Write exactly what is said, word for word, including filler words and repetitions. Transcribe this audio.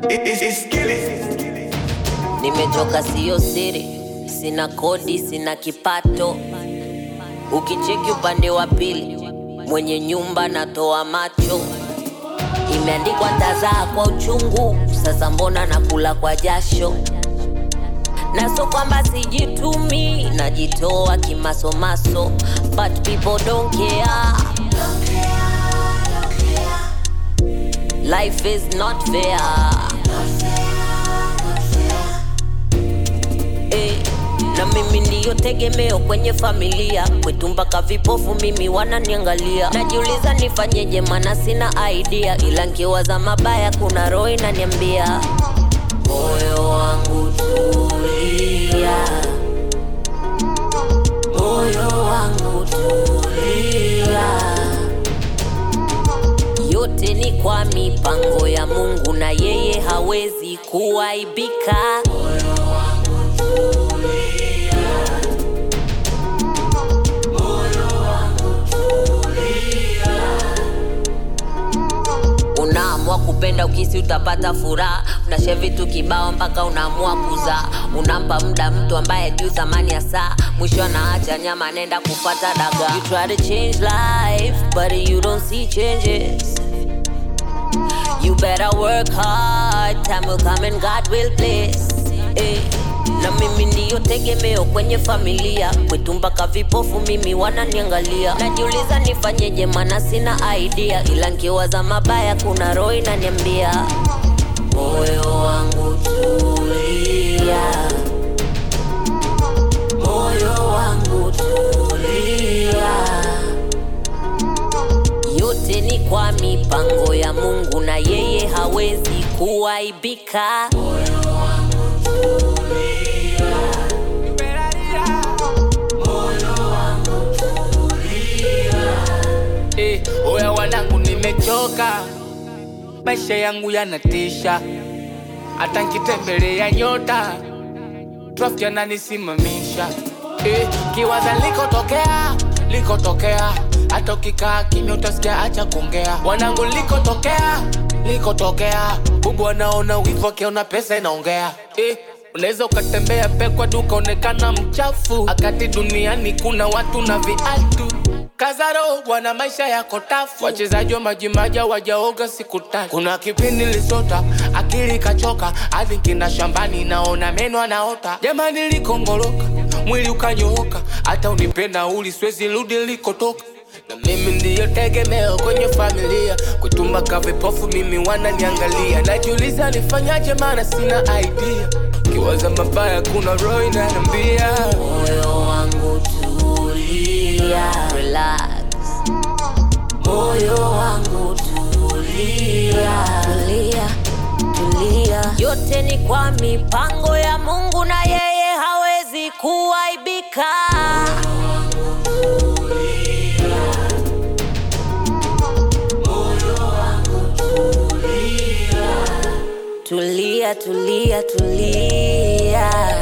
Nimechoka sio siri, sina kodi, sina kipato. Ukicheki upande wa pili, mwenye nyumba natoa macho. Imeandikwa tazaa kwa uchungu, sasa mbona nakula kwa jasho? Na so kwamba sijitumi, najitoa kimasomaso, but people don't care. Life is not fair. Eh, na mimi ndiyo tegemeo kwenye familia, kwetu mpaka vipofu mimi wananiangalia. Najiuliza nifanyeje maana sina idea, ila nkiwaza mabaya kuna roho inaniambia moyo wangu tulia, moyo wangu tulia. Yote ni kwa mipango ya Mungu na yeye hawezi kuaibika. Moyo wangu tulia, moyo wangu tulia. Unaamua kupenda ukisi utapata furaha, unashare vitu kibao mpaka unaamua kuzaa. Unampa muda mtu ambaye juu thamani ya saa, mwisho anaacha nyama nenda kufuata daga. You try to change life but you don't see changes. You better work hard, time will come and God will bless. Eh, na mimi ndiyo tegemeo kwenye familia, kwetu mpaka vipofu mimi wananiangalia. Najiuliza nifanyeje maana sina idea, ila nkiwaza mabaya kuna roho inaniambia moyo wangu tulia, moyo wangu tulia. Yote ni kwa mipango ya Mungu na yeye hawezi kuaibika. Moyo wangu tulia, moyo wangu tulia. Eh, oya wanangu nimechoka, maisha yangu yanatisha. Hata nikitembelea nyota, traffic yananisimamisha. Eh, kiwaza likotokea, likotokea. Hata ukikaa kimya utasikia acha kuongea. Wanangu likotokea, likotokea. Bubu wanaona wivu wakiona pesa inaongea. Eh, unaweza ukatembea pekwa duka onekana mchafu, akati duniani kuna watu na viatu. Kazaro wana maisha yako tafu, wachezaji wa majimaja wajaoga siku tatu. Kuna kipindi lisota, akili kachoka, hadi kina shambani naona meno anaota. Jamani likongoloka, mwili ukanyooka, hata unipenda uli siwezi rudi likotoka. Na mimi ndiyo tegemeo kwenye familia, kwetu mpaka vipofu mimi wananiangalia. Najiuliza nifanyaje maana sina idea, kiwaza mabaya kuna roho inaniambia moyo wangu tulia, relax. Moyo wangu tulia, tulia, tulia. Yote ni kwa mipango ya Mungu na yeye hawezi kuaibika. Tulia, tulia, tulia.